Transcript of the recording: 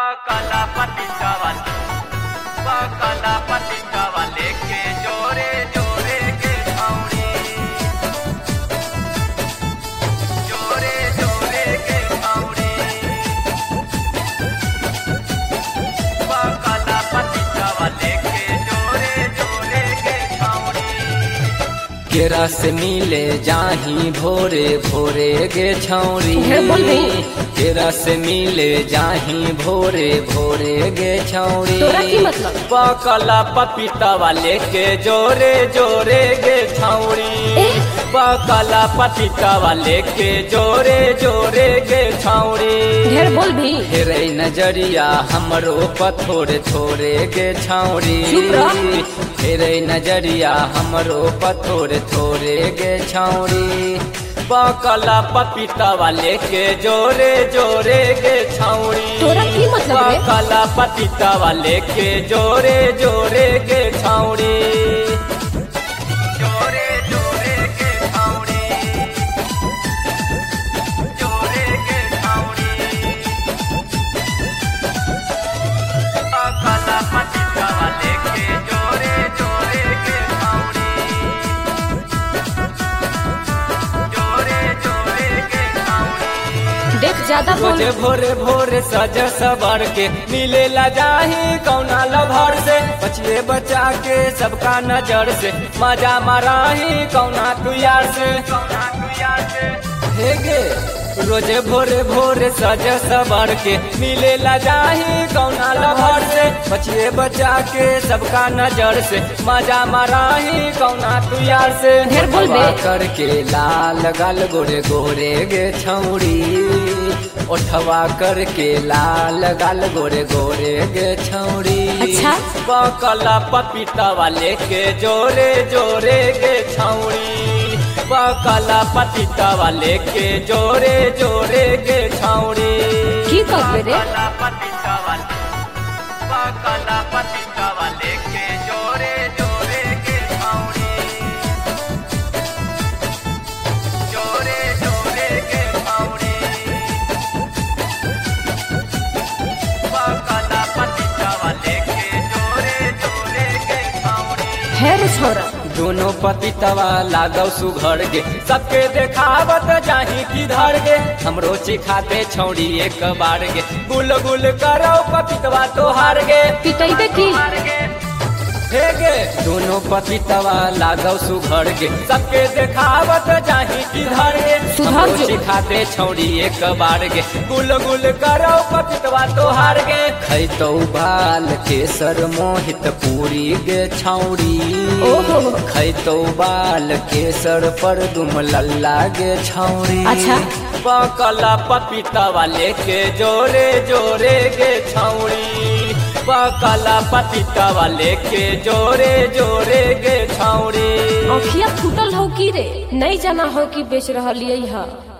पतितवा लेके जोरे जोरे के छौरी जोरे जोरे के छौरी काला पतितवा लेके जोरे जोरे के छौरी केरा से मिले जाही भोरे भोरे गे छौरी केरा से मिले जाही भोरे भोरे गे छौरी तोरा की मतलब? पकला पपीतवा लेके जोरे जोरे गे छौरी पकला पपीतवा लेके जोरे जोरे गे छौरी ढेर बोल भी हेरे नजरिया हमरो पथोरे थोरे गे छौरी चुप रह। हेरे नजरिया हमरो पथोरे थोरे गे छौरी पकला पपीतवा लेके जोरे जोरे गे छौरी तोरा की मतलब रे? पकला पपीतवा लेके जोरे जोरे गे छौरी जोरे जोरे के छौरी जोरे के छौरी काला पतितवा लेके जोरे जोरे के छौरी जोरे जोरे के छौरी देख ज्यादा बोल रोजे भोरे भोरे सज सबर के मिले ला जाही कौना लभर से बचिए बचा के सबका नजर से मजा माराही कौना तू यार से हे गे रोजे भोरे भोरे सज सबर के मिले ला जाही कौना लभर से बचिए बचा के सबका नजर से मजा माराही कौना तू यार से ढेर बोल बे। करके लाल गल गोरे गोरे गे छौरी ओठवा करके लाल गाल गोरे गोरे गे छौरी अच्छा। पकला पपीतवा लेके जोरे जोरे गे छौरी पकला पपीतवा लेके जोरे जोरे गे छौरी की कहबे रे? काला पतितवा लेके जोरे जोरे के छौरी जोरे जोरे के छौरी काला पतितवा लेके जोरे जोरे के छौरी हेर छोरा दोनों पतितवा लागौ सुघर गे सबके देखावत जाही किधर गे हमरो चिखाते छौड़ी एक बार गे गुल गुल करो पतितवा तोहार गे पिटैबे की हे गे दोनों पतितवा लागौ सुघर गे सबके देखावत जाही किधर गे सुधर हमरो जो। चिखाते छौड़ी एक बार गे गुल गुल करो पतितवा तोहार गे खैतौ बाल केसर मोहित पूरी गे छौड़ी ओहो। खैतौ बाल केसर पर दुम लल्ला गे छौरी अच्छा। पकला पपीतवा लेके जोरे जोरे गे छौरी पकला पपीतवा लेके जोरे जोरे गे छौरी आँखिया फूटल हो की रे नहीं जाना हो कि बेच रहलियै है